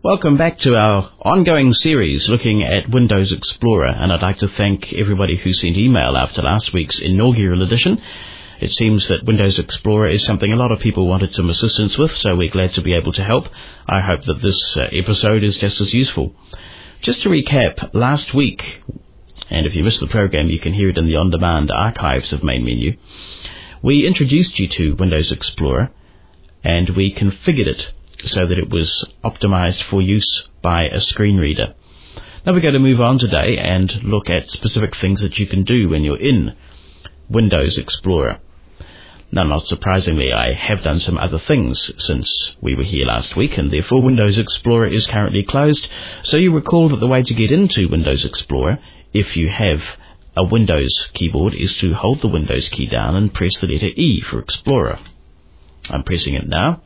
Welcome back to our ongoing series looking at Windows Explorer, and I'd like to thank everybody who sent email after last week's inaugural edition. It seems that Windows Explorer is something a lot of people wanted some assistance with, so we're glad to be able to help. I hope that this episode is just as useful. Just to recap, last week, and if you missed the program, you can hear it in the on-demand archives of Main Menu, we introduced you to Windows Explorer, and we configured it so that it was optimized for use by a screen reader. Now we're going to move on today and look at specific things that you can do when you're in Windows Explorer. Now, not surprisingly, I have done some other things since we were here last week, and therefore Windows Explorer is currently closed. So you recall that the way to get into Windows Explorer, if you have a Windows keyboard, is to hold the Windows key down and press the letter E for Explorer. I'm pressing it now.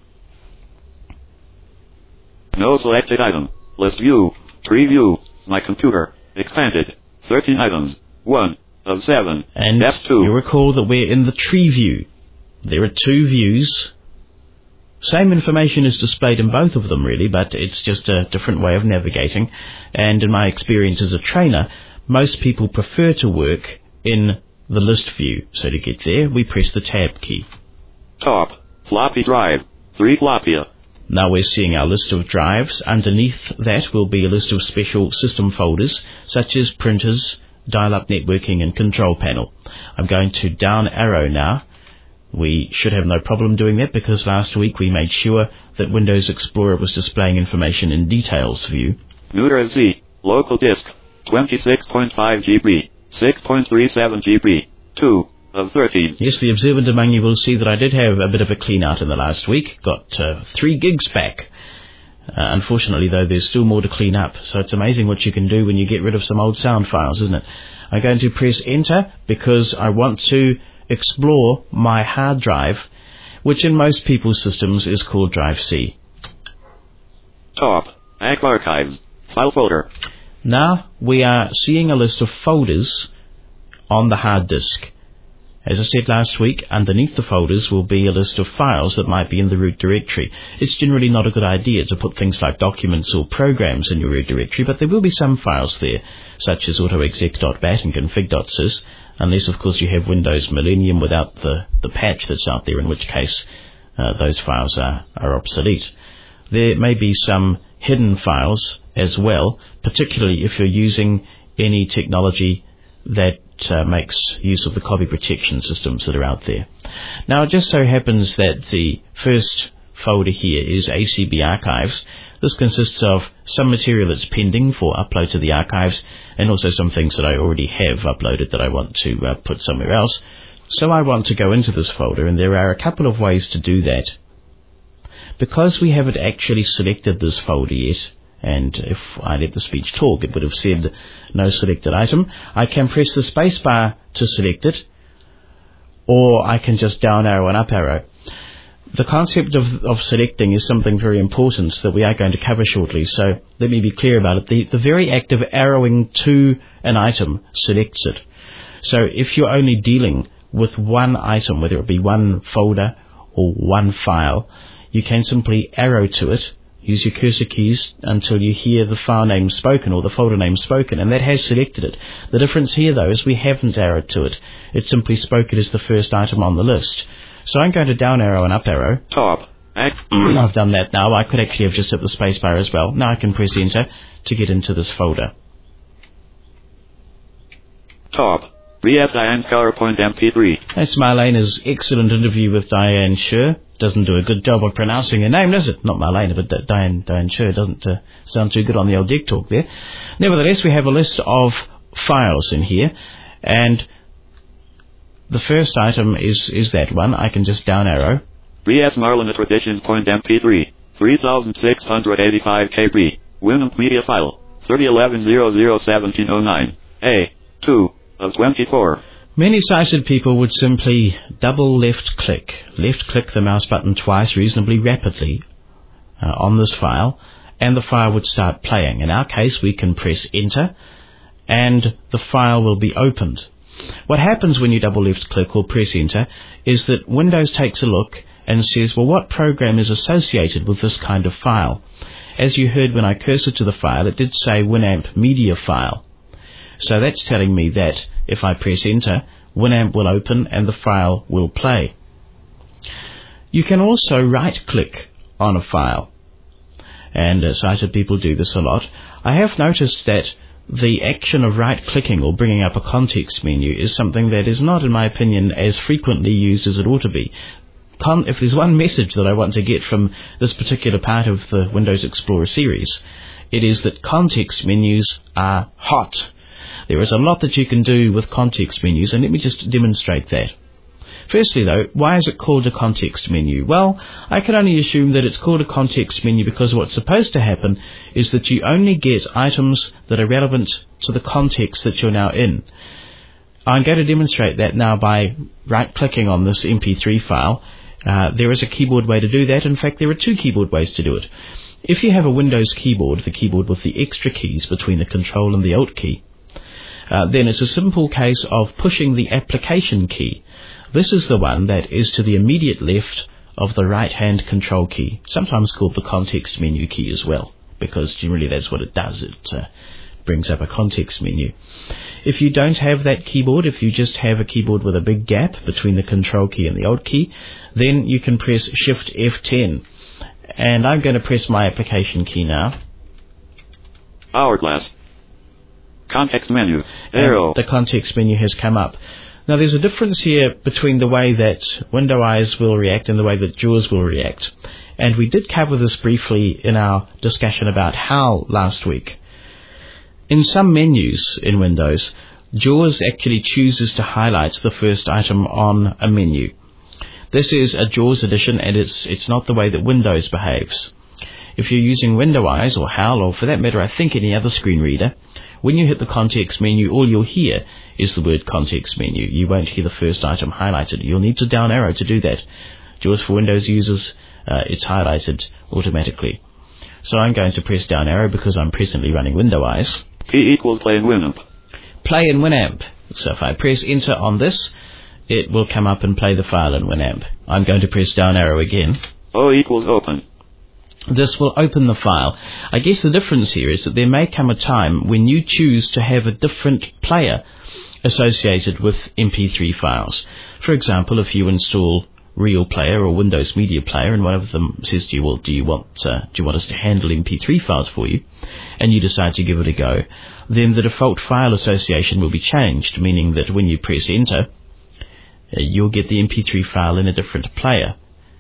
No selected item. List view. Tree view. My computer. Expanded. 13 items. 1 of 7. And F2. You recall that we're in the tree view. There are two views. Same information is displayed in both of them, really, but it's just a different way of navigating. And in my experience as a trainer, most people prefer to work in the list view. So to get there, we press the Tab key. Top. Floppy drive. 3 floppy. Now we're seeing our list of drives. Underneath that will be a list of special system folders, such as printers, dial-up networking, and control panel. I'm going to down arrow now. We should have no problem doing that because last week we made sure that Windows Explorer was displaying information in details view. Neuter Z. Local disk. 26.5 GB. 6.37 GB. 2 of 13. Yes, the observant among you will see that I did have a bit of a clean out in the last week. Got 3 gigs back. Unfortunately, though, there's still more to clean up. So it's amazing what you can do when you get rid of some old sound files, isn't it? I'm going to press Enter because I want to explore my hard drive, which in most people's systems is called Drive C. Top. Act Archives. File folder. Now we are seeing a list of folders on the hard disk. As I said last week, underneath the folders will be a list of files that might be in the root directory. It's generally not a good idea to put things like documents or programs in your root directory, but there will be some files there, such as autoexec.bat and config.sys, unless, of course, you have Windows Millennium without the patch that's out there, in which case those files are obsolete. There may be some hidden files as well, particularly if you're using any technology that makes use of the copy protection systems that are out there. Now, it just so happens that the first folder here is ACB Archives. This consists of some material that's pending for upload to the archives and also some things that I already have uploaded that I want to put somewhere else. So I want to go into this folder, and there are a couple of ways to do that. Because we haven't actually selected this folder yet, and if I let the speech talk, it would have said no selected item, I can press the space bar to select it, or I can just down arrow and up arrow. The concept of selecting is something very important that we are going to cover shortly, so let me be clear about it. The very act of arrowing to an item selects it. So if you're only dealing with one item, whether it be one folder or one file, you can simply arrow to it. Use your cursor keys until you hear the file name spoken or the folder name spoken, and that has selected it. The difference here, though, is we haven't arrowed to it. It's simply spoken as the first item on the list. So I'm going to down arrow and up arrow. Top. I've done that now. I could actually have just hit the space bar as well. Now I can press Enter to get into this folder. Top. VS Diane's PowerPoint MP3. That's Marlena's excellent interview with Diane Scher. Doesn't do a good job of pronouncing her name, does it? Not Marlena, but Diane Scher doesn't sound too good on the old deck talk there. Nevertheless, we have a list of files in here, and the first item is that one. I can just down arrow. VS Marlena Traditions Point MP3. 3685 KB. Winamp Media File. 3011001709. A. 2 of 24. Many sighted people would simply double left-click the mouse button twice reasonably rapidly on this file, and the file would start playing. In our case, we can press Enter, and the file will be opened. What happens when you double left-click or press Enter is that Windows takes a look and says, well, what program is associated with this kind of file? as you heard when I cursed to the file, it did say Winamp Media File. So that's telling me that if I press enter, Winamp will open and the file will play. You can also right-click on a file, and sighted people do this a lot. I have noticed that the action of right-clicking or bringing up a context menu is something that is not, in my opinion, as frequently used as it ought to be. If there's one message that I want to get from this particular part of the Windows Explorer series, it is that context menus are hot. There is a lot that you can do with context menus, and let me just demonstrate that. Firstly, though, why is it called a context menu? Well, I can only assume that it's called a context menu because what's supposed to happen is that you only get items that are relevant to the context that you're now in. I'm going to demonstrate that now by right-clicking on this MP3 file. There is a keyboard way to do that. In fact, there are two keyboard ways to do it. If you have a Windows keyboard, the keyboard with the extra keys between the Control and the Alt key, then it's a simple case of pushing the application key. This is the one that is to the immediate left of the right-hand Control key, sometimes called the context menu key as well, because generally that's what it does. It brings up a context menu. If you don't have that keyboard, if you just have a keyboard with a big gap between the Control key and the Alt key, then you can press Shift F10. And I'm going to press my application key now. Hourglass. Context menu. Arrow. And the context menu has come up. Now there's a difference here between the way that Window Eyes will react and the way that JAWS will react. And we did cover this briefly in our discussion about HAL last week. In some menus in Windows, JAWS actually chooses to highlight the first item on a menu. This is a JAWS edition, and it's not the way that Windows behaves. If you're using Window Eyes or HAL, or for that matter I think any other screen reader, when you hit the context menu, all you'll hear is the word context menu. You won't hear the first item highlighted. You'll need to down arrow to do that. JAWS for Windows users, it's highlighted automatically. So I'm going to press down arrow because I'm presently running Window Eyes. P equals play in Winamp. Play in Winamp. So if I press enter on this, it will come up and play the file in Winamp. I'm going to press down arrow again. O equals open. This will open the file. I guess the difference here is that there may come a time when you choose to have a different player associated with MP3 files. For example, if you install Real Player or Windows Media Player, and one of them says to you, well, do you want us to handle MP3 files for you, and you decide to give it a go, then the default file association will be changed, meaning that when you press enter, you'll get the MP3 file in a different player.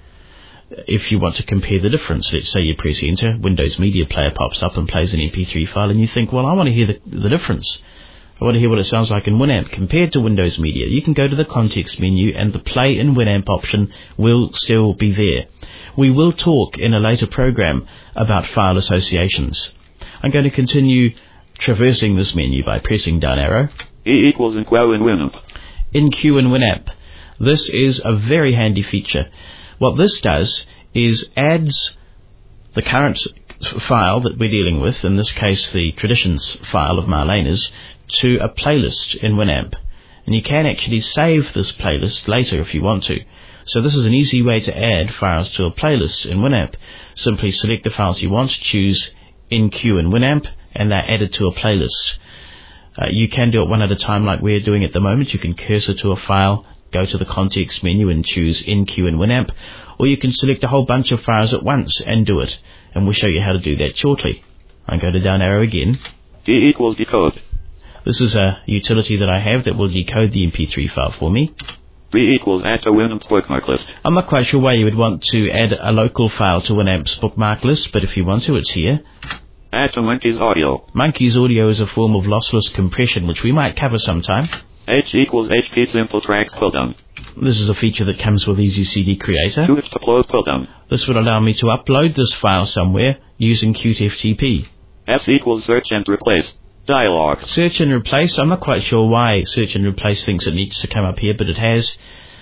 If you want to compare the difference, let's say you press enter, Windows Media Player pops up and plays an MP3 file, and you think, well, I want to hear the difference. I want to hear what it sounds like in Winamp compared to Windows Media. You can go to the context menu and the play in Winamp option will still be there. We will talk in a later program about file associations. I'm going to continue traversing this menu by pressing down arrow. E equals enqueue in Winamp. Enqueue in Winamp. This is a very handy feature. What this does is adds the current file that we're dealing with, in this case the Traditions file of Marlena's, to a playlist in Winamp. And you can actually save this playlist later if you want to. So this is an easy way to add files to a playlist in Winamp. Simply select the files you want, choose Enqueue in Winamp, and they're added to a playlist. You can do it one at a time like we're doing at the moment. You can cursor to a file, go to the context menu and choose Enqueue in Winamp, or you can select a whole bunch of files at once and do it, and we'll show you how to do that shortly. I'm going to down arrow again. D equals decode. This is a utility that I have that will decode the MP3 file for me. B equals add to Winamp's bookmark list. I'm not quite sure why you would want to add a local file to Winamp's bookmark list, but if you want to, it's here. Add to Monkey's audio. Monkey's audio is a form of lossless compression, which we might cover sometime. H equals HP Simple Tracks pull down. This is a feature that comes with Easy CD Creator. Qt upload pull down. This would allow me to upload this file somewhere using Qt FTP. S equals search and replace. Dialog. Search and replace. I'm not quite sure why search and replace thinks it needs to come up here, but it has.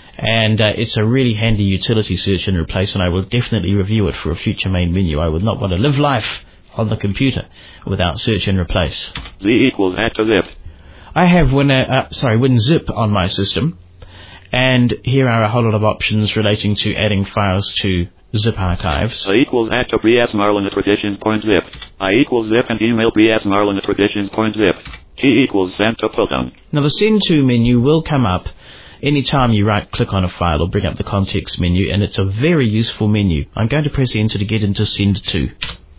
And it's a really handy utility, search and replace, and I will definitely review it for a future main menu. I would not want to live life on the computer without search and replace. Z equals add to zip. I have WinZip on my system, and here are a whole lot of options relating to adding files to zip archives. A equals active bsmarlin@traditions.zip. I equals zip and email bsmarlin@traditions.zip. Key equals send to Python. Now the send to menu will come up anytime you right click on a file or bring up the context menu, and it's a very useful menu. I'm going to press enter to get into send to.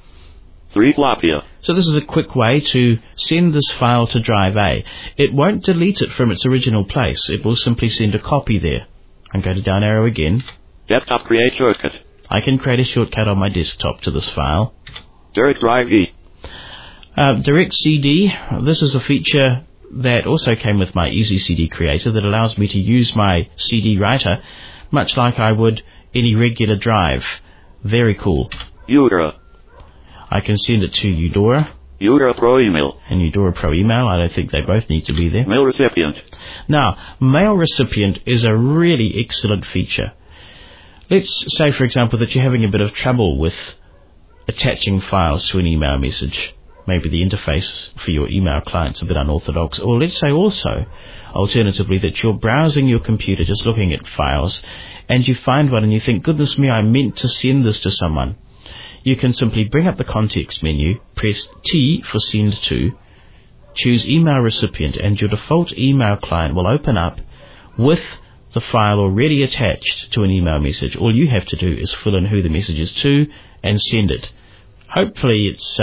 3 Flopia. So this is a quick way to send this file to drive A. It won't delete it from its original place. It will simply send a copy there. I'm going to down arrow again. Desktop create shortcut. I can create a shortcut on my desktop to this file. Direct Drive E. Direct CD. This is a feature that also came with my Easy CD Creator that allows me to use my CD writer much like I would any regular drive. Very cool. Eudora. I can send it to Eudora. Eudora Pro Email. And Eudora Pro Email. I don't think they both need to be there. Mail recipient. Now, mail recipient is a really excellent feature. Let's say, for example, that you're having a bit of trouble with attaching files to an email message. Maybe the interface for your email client's a bit unorthodox. Or let's say also, alternatively, that you're browsing your computer, just looking at files, and you find one and you think, goodness me, I meant to send this to someone. You can simply bring up the context menu, press T for send to, choose email recipient, and your default email client will open up with the file already attached to an email message. All you have to do is fill in who the message is to and send it. Hopefully it's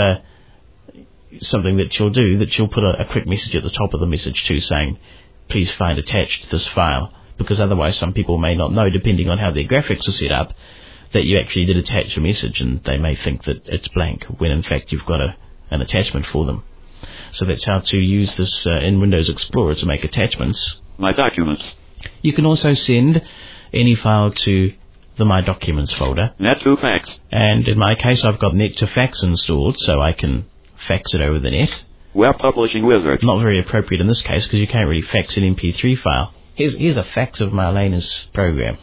something that you'll do, that you'll put a quick message at the top of the message too, saying, please find attached this file, because otherwise some people may not know, depending on how their graphics are set up, that you actually did attach a message, and they may think that it's blank, when in fact you've got an attachment for them. So that's how to use this in Windows Explorer to make attachments. My Documents. You can also send any file to the My Documents folder. Net to Fax. And in my case I've got Net to Fax installed, so I can fax it over the net. Web Publishing Wizard. Not very appropriate in this case because you can't really fax an MP3 file. Here's a fax of Marlena's program.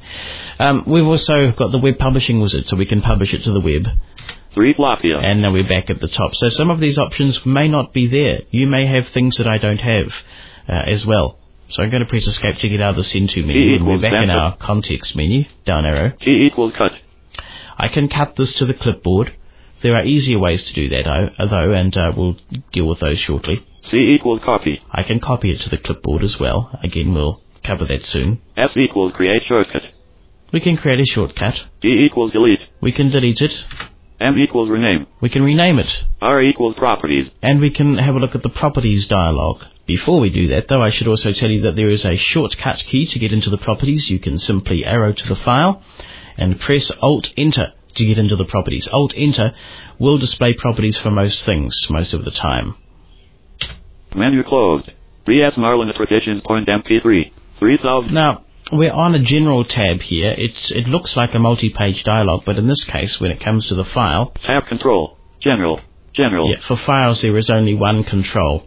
We've also got the Web Publishing Wizard, so we can publish it to the web. 3 Flopia. And now we're back at the top. So some of these options may not be there. You may have things that I don't have as well. So I'm going to press escape to get out of the send to menu, and we're back in our context menu, down arrow. Key equals cut. I can cut this to the clipboard. There are easier ways to do that, though, and we'll deal with those shortly. C equals copy. I can copy it to the clipboard as well. Again, we'll cover that soon. S equals create shortcut. We can create a shortcut. D equals delete. We can delete it. M equals rename. We can rename it. R equals properties. And we can have a look at the properties dialog. Before we do that, though, I should also tell you that there is a shortcut key to get into the properties. You can simply arrow to the file and press Alt-Enter to get into the properties. Alt-Enter will display properties for most things, most of the time. Menu closed. BS Marlin Traditions.mp3. 3000. Now, we're on a general tab here. It looks like a multi-page dialog, but in this case, when it comes to the file... Tab control. General. Yeah, for files there is only one control.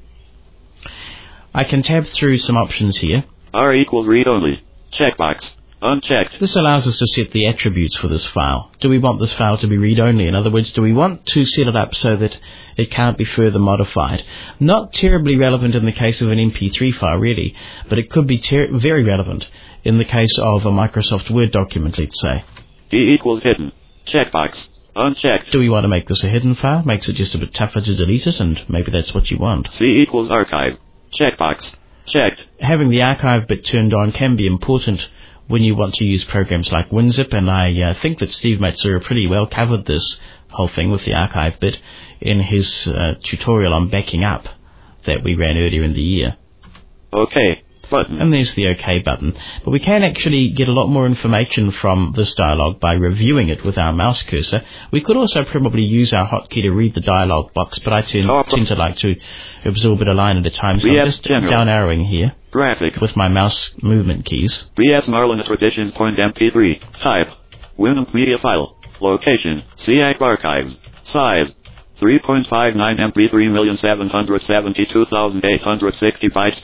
I can tab through some options here. R equals read only. Checkbox. Unchecked. This allows us to set the attributes for this file. Do we want this file to be read-only? In other words, do we want to set it up so that it can't be further modified? Not terribly relevant in the case of an MP3 file, really, but it could be very relevant in the case of a Microsoft Word document, let's say. D equals hidden. Checkbox. Unchecked. Do we want to make this a hidden file? Makes it just a bit tougher to delete it, and maybe that's what you want. C equals archive. Checkbox. Checked. Having the archive bit turned on can be important when you want to use programs like WinZip, and I think that Steve Matsura pretty well covered this whole thing with the archive bit in his tutorial on backing up that we ran earlier in the year. OK button. And there's the OK button. But we can actually get a lot more information from this dialog by reviewing it with our mouse cursor. We could also probably use our hotkey to read the dialog box, but I tend to like to absorb it a line at a time, so I'm just down arrowing here. Graphic. With my mouse movement keys. BS Marlin Traditions.mp3. Type. Winamp media file. Location. CAC archives. Size. 3.59 MB 3,772,860 bytes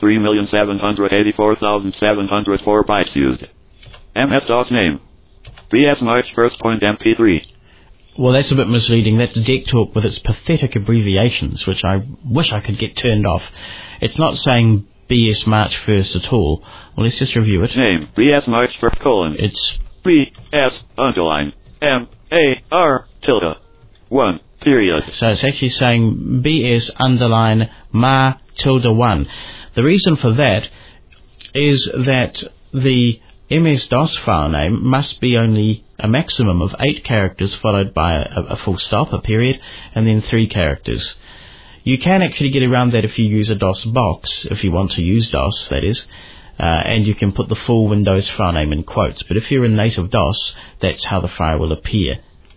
3,784,704 bytes used. MS-DOS name. BS March 1st.mp3. Well, that's a bit misleading. That's DECtalk with its pathetic abbreviations, which I wish I could get turned off. It's not saying BS March 1st at all. Well, let's just review it. Name. BS March 1st : It's BS BSMAR tilde 1 period. So it's actually saying BS underline MAR tilde 1. The reason for that is that the MS-DOS file name must be only a maximum of 8 characters followed by a full stop, a period, and then 3 characters. You can actually get around that if you use a DOS box, if you want to use DOS, that is, and you can put the full Windows file name in quotes. But if you're in native DOS, that's how the file will appear.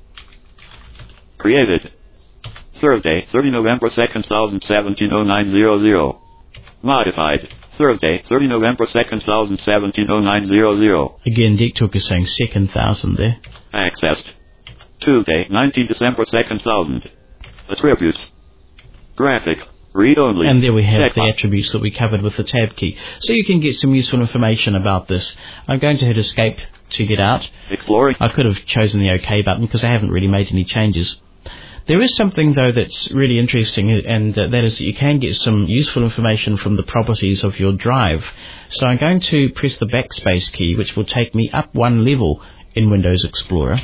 Created Thursday, 30 November 2nd, 2017, 0900. Modified Thursday, 30 November 2nd, 2017, 0900. Again, DECTalk is saying 2nd,000 there. Accessed Tuesday, 19 December 2nd, 1000. Attributes. Graphic. Read only. And there we have Check the box. attributes that we covered with the tab key. So you can get some useful information about this. I'm going to hit escape to get out. Exploring. I could have chosen the OK button because I haven't really made any changes. There is something, though, that's really interesting, and that is that you can get some useful information from the properties of your drive. So I'm going to press the backspace key, which will take me up one level in Windows Explorer.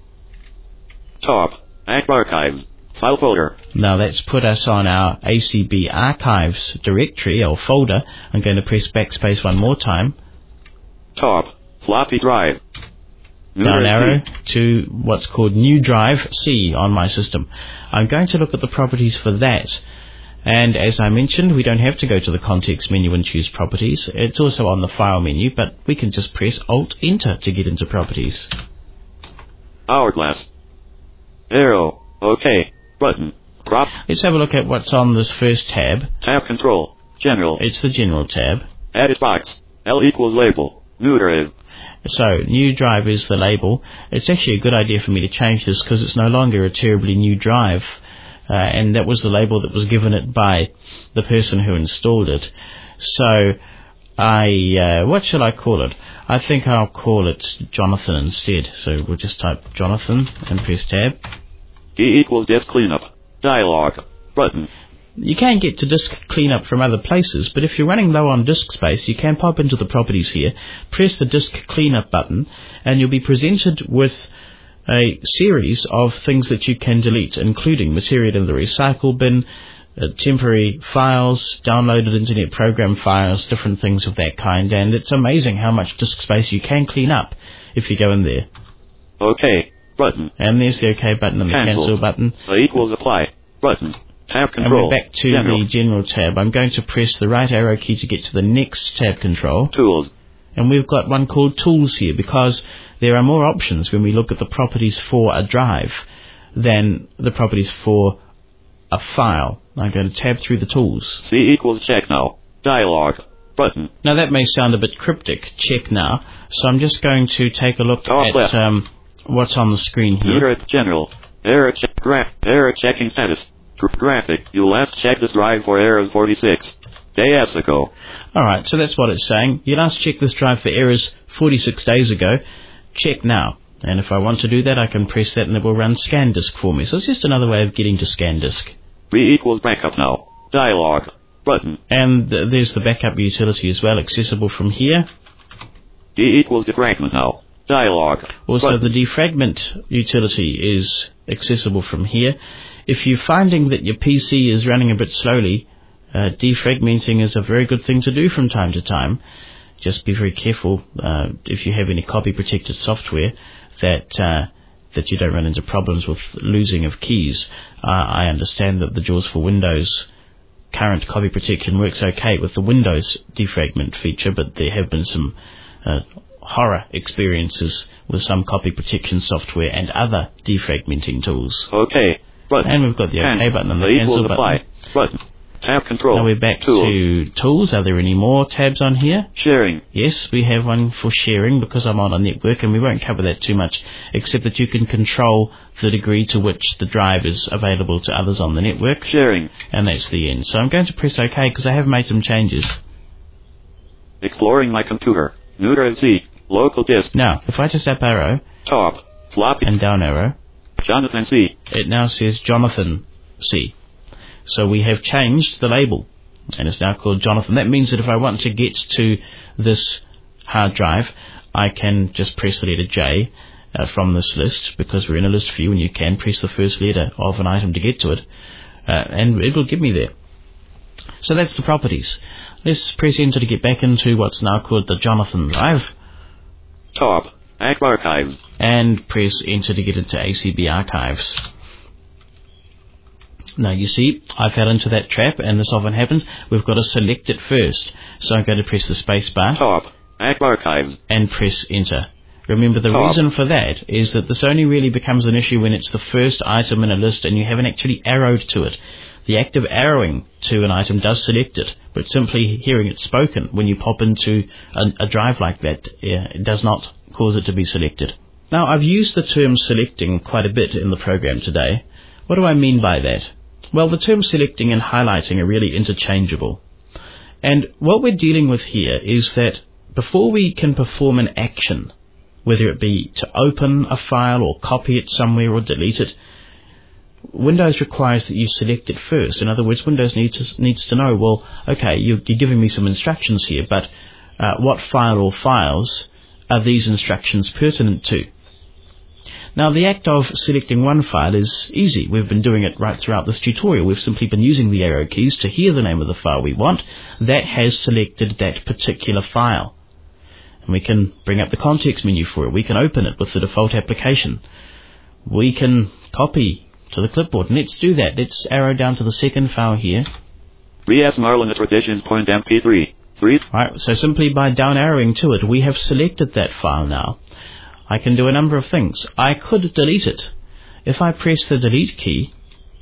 Top. Act archives. File folder. Now that's put us on our ACB archives directory or folder. I'm going to press backspace one more time. Top. Floppy drive. Down Numeral arrow C. to what's called New Drive C on my system. I'm going to look at the properties for that. And as I mentioned, we don't have to go to the context menu and choose properties. It's also on the file menu, but we can just press Alt-Enter to get into properties. Hourglass. Arrow. OK. Button. Crop. Let's have a look at what's on this first tab. Tab control. General. It's the General tab. Edit box. L equals label. Neuter. So, New Drive is the label. It's actually a good idea for me to change this because it's no longer a terribly new drive. And that was the label that was given it by the person who installed it. So, what shall I call it? I think I'll call it Jonathan instead. So we'll just type Jonathan and press tab. D equals disk cleanup. Dialog. Button. You can get to disk cleanup from other places, but if you're running low on disk space, you can pop into the properties here, press the disk cleanup button, and you'll be presented with a series of things that you can delete, including material in the recycle bin, temporary files, downloaded internet program files, different things of that kind, and it's amazing how much disk space you can clean up if you go in there. OK. Button. And there's the OK button and the cancel button. A equals apply. Button. Tab And control. we're back to the General tab. I'm going to press the right arrow key to get to the next tab control. Tools. And we've got one called Tools here because there are more options when we look at the properties for a drive than the properties for a file. I'm going to tab through the tools. C equals check now. Dialog. Button. Now that may sound a bit cryptic, check now. So I'm just going to take a look Top at left. what's on the screen here. Neuter. General. Error check. Error checking status. Graphic. You last checked this drive for errors 46 days ago. Alright, so that's what it's saying. You last checked this drive for errors 46 days ago. Check now. And if I want to do that, I can press that and it will run ScanDisk for me. So it's just another way of getting to ScanDisk. B equals backup now. Dialog. Button. And there's the backup utility as well, accessible from here. D equals defragment now. Dialog. Also, Button. the defragment utility is accessible from here. If you're finding that your PC is running a bit slowly, defragmenting is a very good thing to do from time to time. Just be very careful if you have any copy-protected software that you don't run into problems with losing of keys. I understand that the JAWS for Windows current copy protection works okay with the Windows defragment feature, but there have been some horror experiences with some copy protection software and other defragmenting tools. OK. Button. And we've got the OK button and the cancel button. Button. Tab control. Now we're back to Tools. Are there any more tabs on here? Sharing. Yes, we have one for sharing because I'm on a network, and we won't cover that too much, except that you can control the degree to which the drive is available to others on the network. Sharing. And that's the end. So I'm going to press OK because I have made some changes. Exploring my computer. Neuter Z. Local disk. Now, if I just up arrow Top. Floppy. and down arrow, Jonathan C. it now says Jonathan C. So we have changed the label, and it's now called Jonathan. That means that if I want to get to this hard drive, I can just press the letter J, from this list, because we're in a list view and you can press the first letter of an item to get to it, and it will give me there. So that's the properties. Let's press enter to get back into what's now called the Jonathan Drive. Top, Act Archives. And press enter to get into ACB Archives. Now you see, I fell into that trap, and this often happens. We've got to select it first. So I'm going to press the space bar. Top, Act Archives. And press enter. Remember, the reason for that is that this only really becomes an issue when it's the first item in a list and you haven't actually arrowed to it. The act of arrowing to an item does select it, but simply hearing it spoken when you pop into a drive like that, it does not cause it to be selected. Now, I've used the term selecting quite a bit in the program today. What do I mean by that? Well, the terms selecting and highlighting are really interchangeable. And what we're dealing with here is that before we can perform an action, whether it be to open a file or copy it somewhere or delete it, Windows requires that you select it first. In other words, Windows needs to know, well, okay, you're giving me some instructions here, but what file or files are these instructions pertinent to? Now, the act of selecting one file is easy. We've been doing it right throughout this tutorial. We've simply been using the arrow keys to hear the name of the file we want. That has selected that particular file. And we can bring up the context menu for it. We can open it with the default application. We can copy to the clipboard. And let's do that. Let's arrow down to the second file here. VS Marlin Traditions.mp3. Right, so simply by down arrowing to it, we have selected that file now. I can do a number of things. I could delete it. If I press the delete key.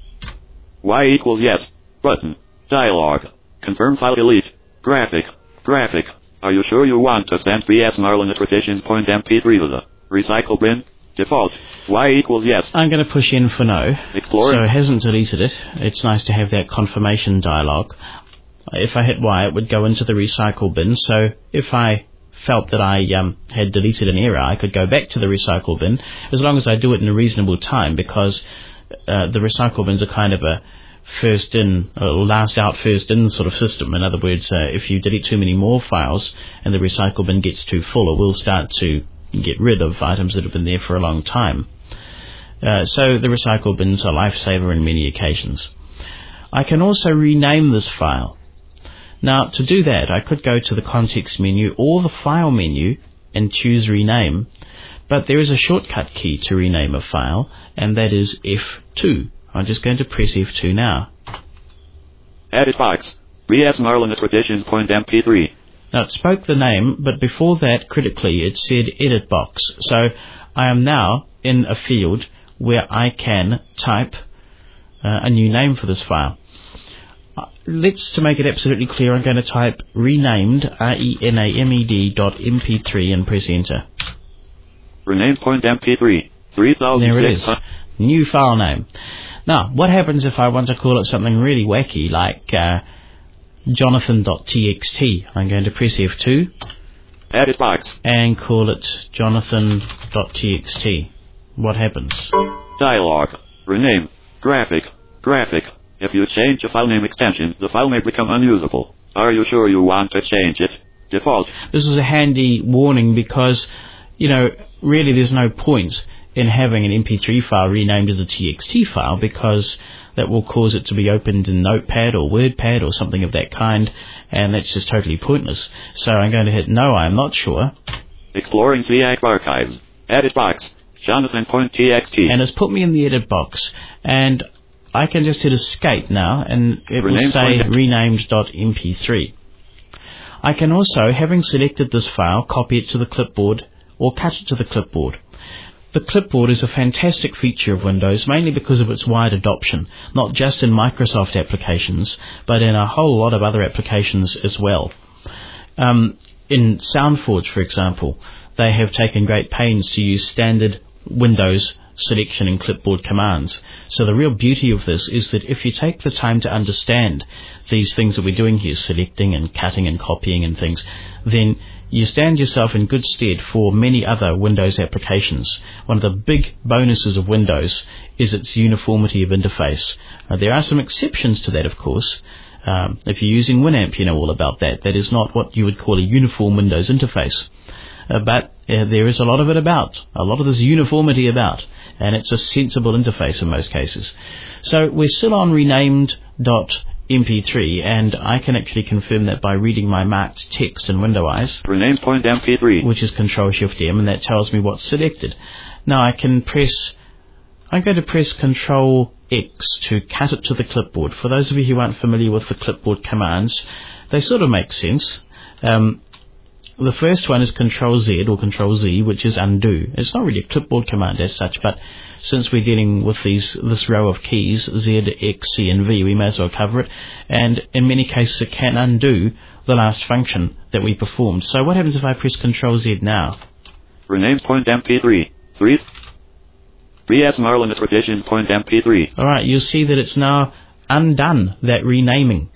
Y equals yes. Button. Dialog. Confirm file delete. Graphic. Are you sure you want to send VS Marlin Traditions.mp3 to the recycle bin? Default. Y equals yes. I'm going to push in for no. Explorer. So it hasn't deleted it. It's nice to have that confirmation dialog. If I hit Y, it would go into the recycle bin. So if I felt that I had deleted an error, I could go back to the recycle bin, as long as I do it in a reasonable time, because the recycle bins are kind of a first in, or last out, first in sort of system. In other words, if you delete too many more files and the recycle bin gets too full, it will start to get rid of items that have been there for a long time. So the recycle bins are a lifesaver in many occasions. I can also rename this file. Now, to do that, I could go to the context menu or the file menu and choose rename, but there is a shortcut key to rename a file, and that is F2. I'm just going to press F2 now. Edit box. VS Marlin Traditions.mp3. Now, it spoke the name, but before that, critically, it said edit box. So I am now in a field where I can type a new name for this file. To make it absolutely clear, I'm going to type renamed, renamed.mp3 and press enter. Renamed.mp3, 3006. There it is. New file name. Now, what happens if I want to call it something really wacky, like jonathan.txt? I'm going to press F2. Edit box. And call it jonathan.txt. What happens? Dialog. Rename. Graphic. If you change a file name extension, the file may become unusable. Are you sure you want to change it? Default. This is a handy warning because, really there's no point in having an MP3 file renamed as a TXT file, because that will cause it to be opened in Notepad or WordPad or something of that kind, and that's just totally pointless. So I'm going to hit no, I'm not sure. Exploring CAC archives. Edit box. Jonathan.txt. And it's put me in the edit box, and I can just hit escape now, and it will say renamed.mp3. I can also, having selected this file, copy it to the clipboard or cut it to the clipboard. The clipboard is a fantastic feature of Windows, mainly because of its wide adoption, not just in Microsoft applications, but in a whole lot of other applications as well. In SoundForge, for example, they have taken great pains to use standard Windows selection and clipboard commands. So the real beauty of this is that if you take the time to understand these things that we're doing here, selecting and cutting and copying and things, then you stand yourself in good stead for many other Windows applications. One of the big bonuses of Windows is its uniformity of interface. There are some exceptions to that, of course. If you're using Winamp, you know all about that. That is not what you would call a uniform Windows interface. But There is a lot of it about, a lot of this uniformity about, and it's a sensible interface in most cases. So we're still on renamed.mp3, and I can actually confirm that by reading my marked text in Windows, Renamed.mp3, which is Control-Shift-M, and that tells me what's selected. Now I'm going to press Control-X to cut it to the clipboard. For those of you who aren't familiar with the clipboard commands, they sort of make sense. The first one is Control-Z or Control-Z, which is undo. It's not really a clipboard command as such, but since we're dealing with this row of keys, Z, X, C, and V, we may as well cover it. And in many cases, it can undo the last function that we performed. So what happens if I press Control-Z now? Renamed.mp3, 3S Marlin at revisions.mp3. Alright, you'll see that it's now undone that renaming.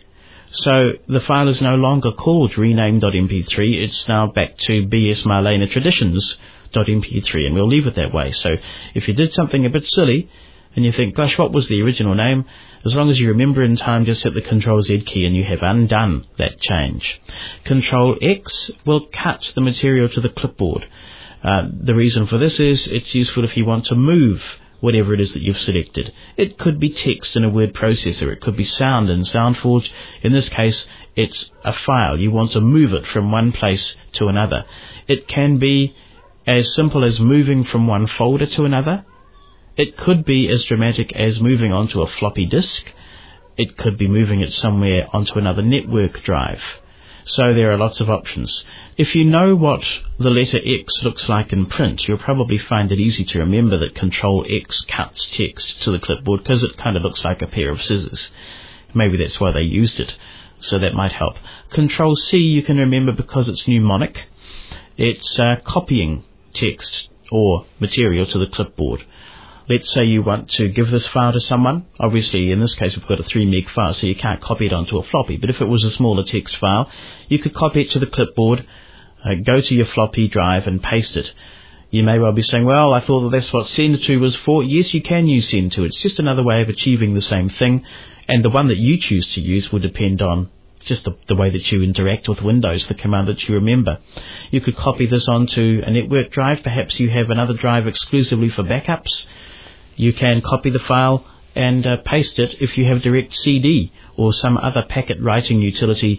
So the file is no longer called rename.mp3, it's now back to BS Marlena Traditions.mp3, and we'll leave it that way. So if you did something a bit silly, and you think, gosh, what was the original name? As long as you remember in time, just hit the Control-Z key and you have undone that change. Control-X will cut the material to the clipboard. The reason for this is it's useful if you want to move whatever it is that you've selected. It could be text in a word processor, it could be sound in SoundForge. In this case, it's a file. You want to move it from one place to another. It can be as simple as moving from one folder to another. It could be as dramatic as moving onto a floppy disk. It could be moving it somewhere onto another network drive. So there are lots of options. If you know what the letter X looks like in print, you'll probably find it easy to remember that Control-X cuts text to the clipboard because it kind of looks like a pair of scissors. Maybe that's why they used it, so that might help. Control-C you can remember because it's mnemonic. It's copying text or material to the clipboard. Let's say you want to give this file to someone. Obviously, in this case, we've got a 3 meg file, so you can't copy it onto a floppy. But if it was a smaller text file, you could copy it to the clipboard, go to your floppy drive and paste it. You may well be saying, well, I thought that's what send to was for. Yes, you can use send to. It's just another way of achieving the same thing. And the one that you choose to use will depend on just the way that you interact with Windows, the command that you remember. You could copy this onto a network drive. Perhaps you have another drive exclusively for backups. You can copy the file and paste it if you have Direct CD or some other packet writing utility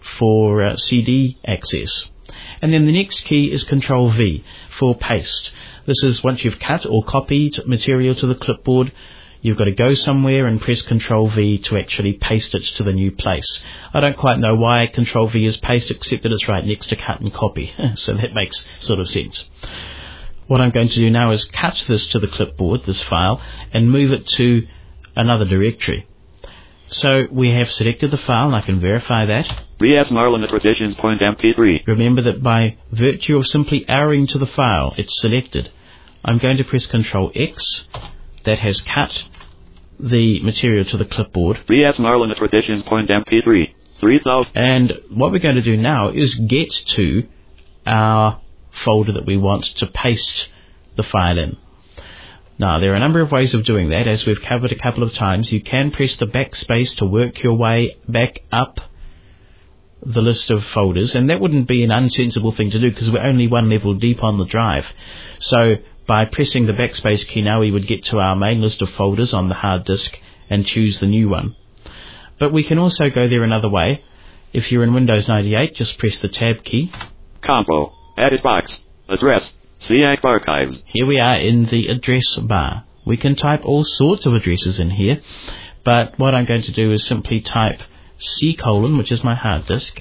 for CD access. And then the next key is Control-V for paste. This is once you've cut or copied material to the clipboard, you've got to go somewhere and press Control-V to actually paste it to the new place. I don't quite know why Control-V is paste, except that it's right next to cut and copy. So that makes sort of sense. What I'm going to do now is cut this to the clipboard, this file, and move it to another directory. So we have selected the file, and I can verify that. BS Marlin at revisions.mp3. Remember that by virtue of simply arrowing to the file, it's selected. I'm going to press Control-X. That has cut the material to the clipboard. BS Marlin at revisions.mp3. 3000. And what we're going to do now is get to our folder that we want to paste the file in. Now, there are a number of ways of doing that. As we've covered a couple of times, you can press the backspace to work your way back up the list of folders, and that wouldn't be an unsensible thing to do because we're only one level deep on the drive. So by pressing the backspace key now, we would get to our main list of folders on the hard disk and choose the new one. But we can also go there another way. If you're in Windows 98, just press the Tab key. Combo. Edit box. Address. CAC archives. Here we are in the address bar. We can type all sorts of addresses in here, but what I'm going to do is simply type C:, which is my hard disk,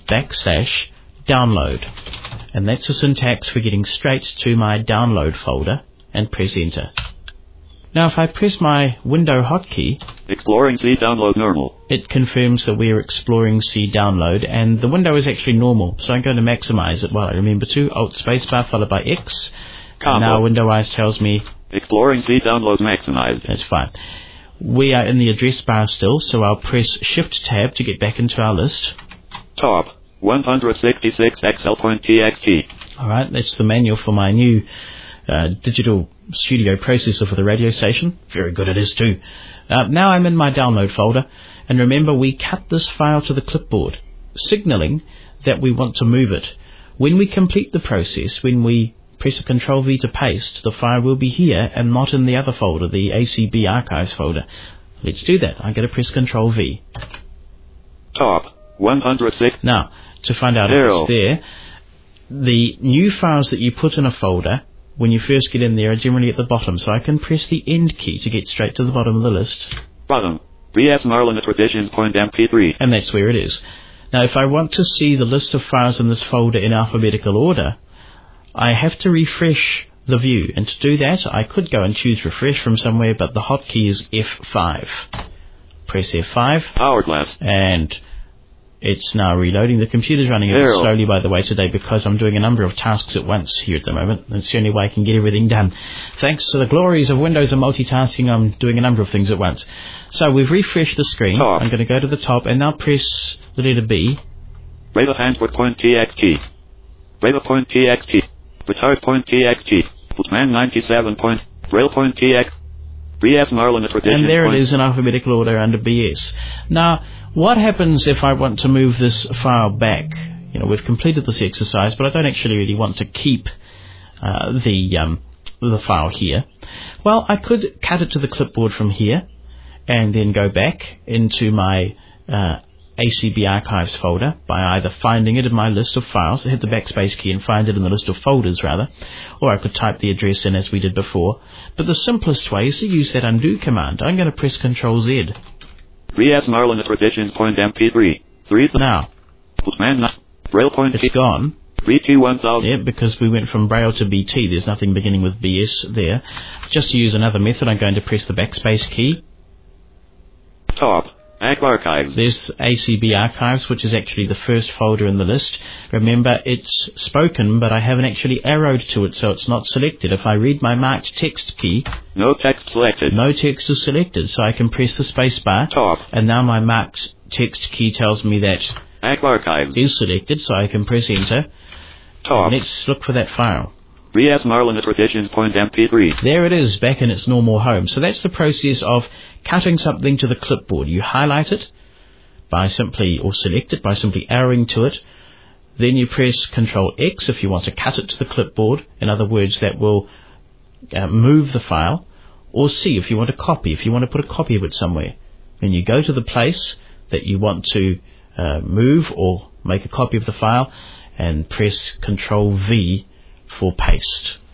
/download. And that's the syntax for getting straight to my download folder, and press enter. Now if I press my window hotkey, Exploring C download normal, it confirms that we are exploring C download, and the window is actually normal, so I'm going to maximize it while I remember to. Alt spacebar followed by X. Now window eyes tells me Exploring C download maximized. That's fine. We are in the address bar still, so I'll press Shift Tab to get back into our list. Top 166 XL.txt. Alright, that's the manual for my new digital studio processor for the radio station. Very good it is too. Now I'm in my download folder, and remember we cut this file to the clipboard, signaling that we want to move it. When we complete the process, when we press Control V to paste, the file will be here and not in the other folder, the ACB Archives folder. Let's do that. I'm going to press Control V. Top 106. Now, to find out if it's there, the new files that you put in a folder when you first get in there are generally at the bottom, so I can press the End key to get straight to the bottom of the list. Bottom. BS Marlin Revisions.mp3. And that's where it is. Now, if I want to see the list of files in this folder in alphabetical order, I have to refresh the view. And to do that, I could go and choose Refresh from somewhere, but the hotkey is F5. Press F5. Hourglass. And it's now reloading. The computer's running a bit slowly, by the way, today, because I'm doing a number of tasks at once here at the moment. It's the only way I can get everything done. Thanks to the glories of Windows and multitasking, I'm doing a number of things at once. So we've refreshed the screen. Top. I'm going to go to the top and now press the letter B. Beta.txt. Beta.txt. Retard.txt. Bootman 97. Braille.txt. BS Marlin Revisions. And there it is in alphabetical order under BS. Now, what happens if I want to move this file back? You know, we've completed this exercise, but I don't actually really want to keep the file here. Well, I could cut it to the clipboard from here and then go back into my ACB Archives folder by either finding it in my list of files, hit the backspace key and find it in the list of folders rather, or I could type the address in as we did before. But the simplest way is to use that undo command. I'm going to press Control Z. BS Marlin Revisions.mp3. Now, it's gone. BT 1000. Yeah, because we went from Braille to BT. There's nothing beginning with BS there. Just to use another method, I'm going to press the backspace key. Top. Archives. There's ACB Archives, which is actually the first folder in the list. Remember, it's spoken, but I haven't actually arrowed to it, so it's not selected. If I read my marked text key, no text selected. No text is selected, so I can press the space bar. Top. And now my marked text key tells me that Archives is selected, so I can press Enter. Top. Let's look for that file. BS Marlin Revisions.mp3. There it is, back in its normal home. So that's the process of cutting something to the clipboard. You highlight it by simply, or select it by simply arrowing to it. Then you press Control X if you want to cut it to the clipboard. In other words, that will move the file. Or C if you want to copy, if you want to put a copy of it somewhere. Then you go to the place that you want to move or make a copy of the file and press Control V for paste.